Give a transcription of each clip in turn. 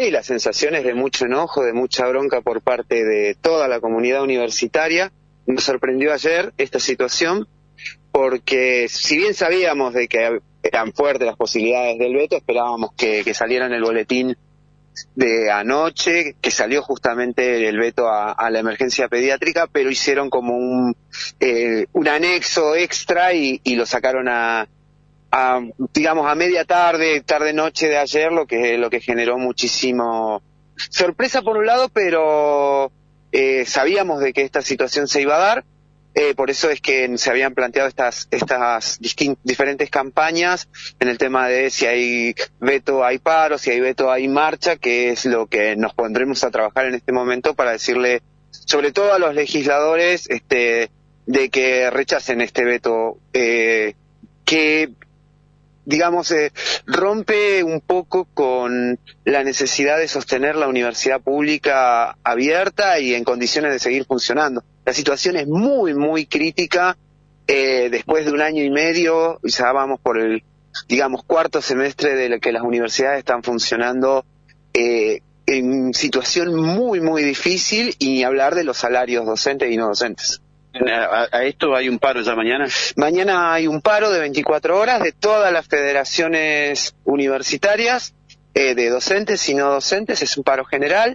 Sí, la sensación es de mucho enojo, de mucha bronca por parte de toda la comunidad universitaria. Nos sorprendió ayer esta situación porque si bien sabíamos de que eran fuertes las posibilidades del veto, esperábamos que saliera en el boletín de anoche, que salió justamente el veto a la emergencia pediátrica, pero hicieron como un anexo extra y lo sacaron digamos a media tarde-noche de ayer, lo que generó muchísimo sorpresa por un lado, pero sabíamos de que esta situación se iba a dar. Por eso es que se habían planteado estas diferentes campañas en el tema de si hay veto hay paro, si hay veto hay marcha, que es lo que nos pondremos a trabajar en este momento para decirle, sobre todo a los legisladores, de que rechacen este veto, que digamos rompe un poco con la necesidad de sostener la universidad pública abierta y en condiciones de seguir funcionando. La situación es muy, muy crítica. Después de 1 año y medio, ya vamos por el, digamos, cuarto semestre de que las universidades están funcionando en situación muy, muy difícil, y ni hablar de los salarios docentes y no docentes. ¿A esto hay un paro ya mañana? Mañana hay un paro de 24 horas de todas las federaciones universitarias, de docentes y no docentes, es un paro general.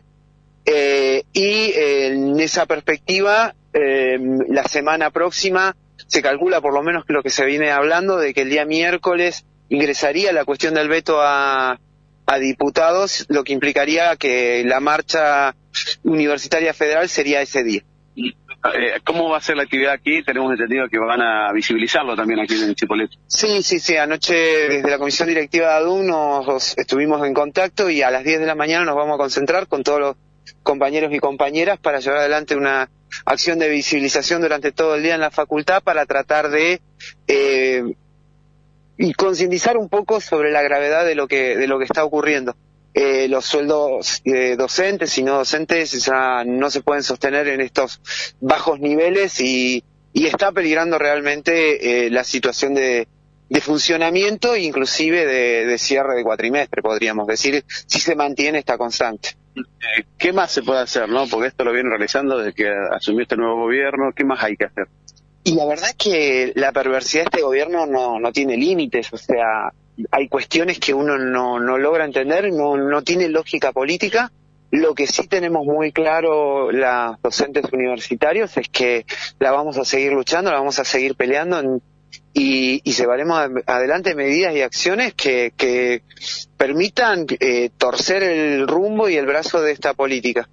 Y en esa perspectiva, la semana próxima se calcula, por lo menos lo que se viene hablando, de que el día miércoles ingresaría la cuestión del veto a diputados, lo que implicaría que la marcha universitaria federal sería ese día. ¿Cómo va a ser la actividad aquí? Tenemos entendido que van a visibilizarlo también aquí en Chipolete. Sí. Anoche desde la comisión directiva de ADUN nos estuvimos en contacto y a las 10 de la mañana nos vamos a concentrar con todos los compañeros y compañeras para llevar adelante una acción de visibilización durante todo el día en la facultad para tratar de y concientizar un poco sobre la gravedad de lo que está ocurriendo. Los sueldos docentes y no docentes ya no se pueden sostener en estos bajos niveles y está peligrando realmente la situación de funcionamiento e inclusive de cierre de cuatrimestre, podríamos decir, si se mantiene esta constante. ¿Qué más se puede hacer, no? Porque esto lo vienen realizando desde que asumió este nuevo gobierno. ¿Qué más hay que hacer? Y la verdad es que la perversidad de este gobierno no tiene límites, o sea, hay cuestiones que uno no logra entender, no tiene lógica política. Lo que sí tenemos muy claro las docentes universitarios es que la vamos a seguir luchando, la vamos a seguir peleando y llevaremos adelante medidas y acciones que permitan torcer el rumbo y el brazo de esta política.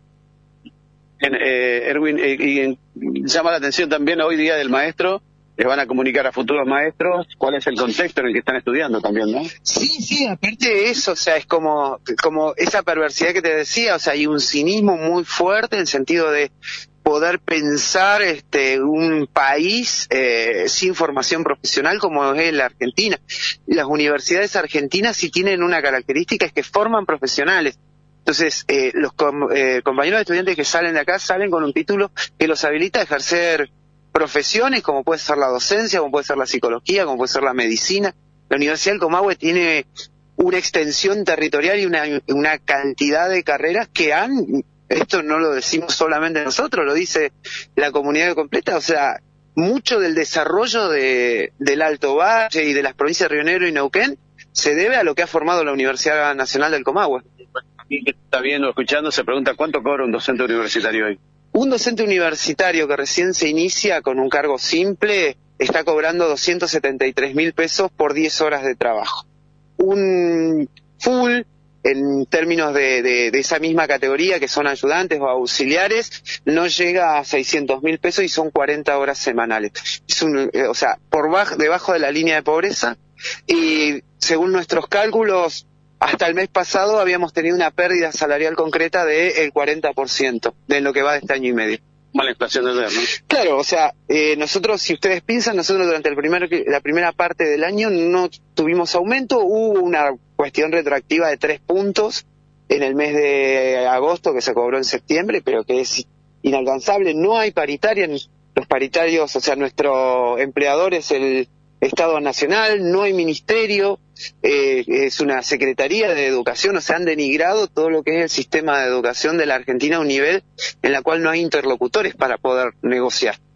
Erwin, llama la atención también hoy día del maestro. Les van a comunicar a futuros maestros cuál es el contexto en el que están estudiando también, ¿no? Sí, aparte de eso, o sea, es como esa perversidad que te decía, o sea, hay un cinismo muy fuerte en el sentido de poder pensar un país sin formación profesional como es la Argentina. Las universidades argentinas sí tienen una característica, es que forman profesionales. Entonces, los compañeros estudiantes que salen de acá salen con un título que los habilita a ejercer profesiones como puede ser la docencia, como puede ser la psicología, como puede ser la medicina. La Universidad del Comahue tiene una extensión territorial y una cantidad de carreras que esto no lo decimos solamente nosotros, lo dice la comunidad completa, o sea, mucho del desarrollo del Alto Valle y de las provincias de Río Negro y Neuquén se debe a lo que ha formado la Universidad Nacional del Comahue. Quien está viendo, escuchando, se pregunta cuánto cobra un docente universitario hoy. Un docente universitario que recién se inicia con un cargo simple está cobrando 273.000 pesos por 10 horas de trabajo. Un full, en términos de esa misma categoría, que son ayudantes o auxiliares, no llega a 600.000 pesos y son 40 horas semanales. O sea, debajo de la línea de pobreza, y según nuestros cálculos, hasta el mes pasado habíamos tenido una pérdida salarial concreta del 40% de lo que va de este año y medio. Mala inflación de ayer, ¿no? Claro, o sea, nosotros, si ustedes piensan, nosotros durante la primera parte del año no tuvimos aumento, hubo una cuestión retroactiva de 3 puntos en el mes de agosto que se cobró en septiembre, pero que es inalcanzable. No hay paritaria, los paritarios, o sea, nuestro empleador es el Estado nacional, no hay ministerio, es una secretaría de educación, o sea, han denigrado todo lo que es el sistema de educación de la Argentina a un nivel en la cual no hay interlocutores para poder negociar.